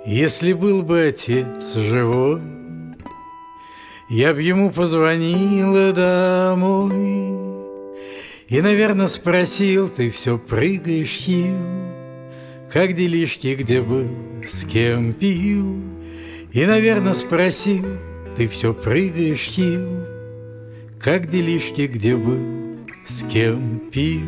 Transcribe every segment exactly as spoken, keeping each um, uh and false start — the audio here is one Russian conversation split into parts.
Если был бы отец живой, я б ему позвонила домой и, наверное, спросил: ты все прыгаешь, Хил, как делишки, где был, с кем пил? И, наверное, спросил: ты все прыгаешь, Хил, как делишки, где был, с кем пил?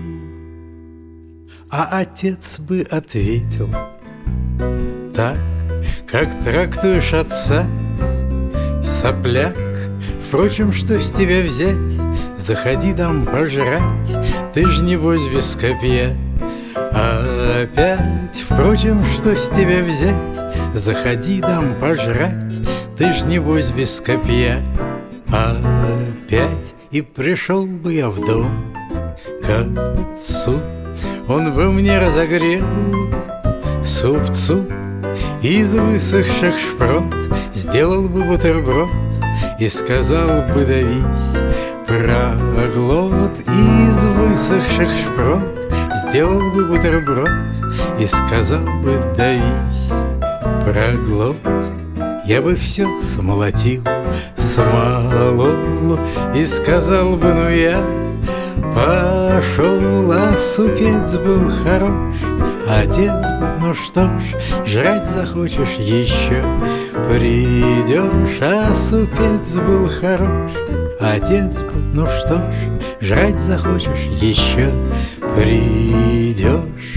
А отец бы ответил так, как трактуешь отца, сопляк. Впрочем, что с тебя взять? Заходи, дам пожрать, ты ж небось без копья. А опять, впрочем, что с тебя взять? Заходи, дам пожрать, ты ж небось без копья. Опять, и пришел бы я в дом к отцу, он бы мне разогрел супцу из высохших шпрот, сделал бы бутерброд и сказал бы: давись, проглот. Из высохших шпрот сделал бы бутерброд и сказал бы: давись, проглот. Я бы все смолотил, смолол и сказал бы: ну я пошел. А супец был хорош, отец бы: ну что ж, жрать захочешь еще, придешь. А супец был хорош, отец бы: ну что ж, жрать захочешь еще, придешь.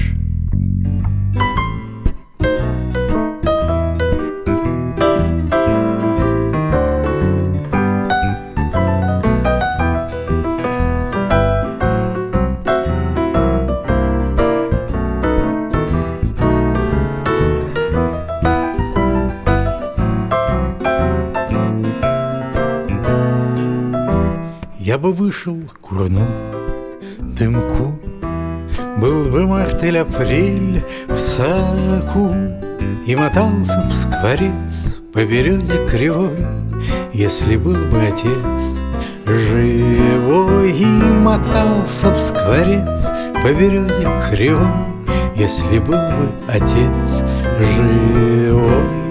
Я бы вышел, курнул дымку, был бы март или апрель в саку, и мотался б скворец по березе кривой, если был бы отец живой. И мотался б скворец по березе кривой, если был бы отец живой.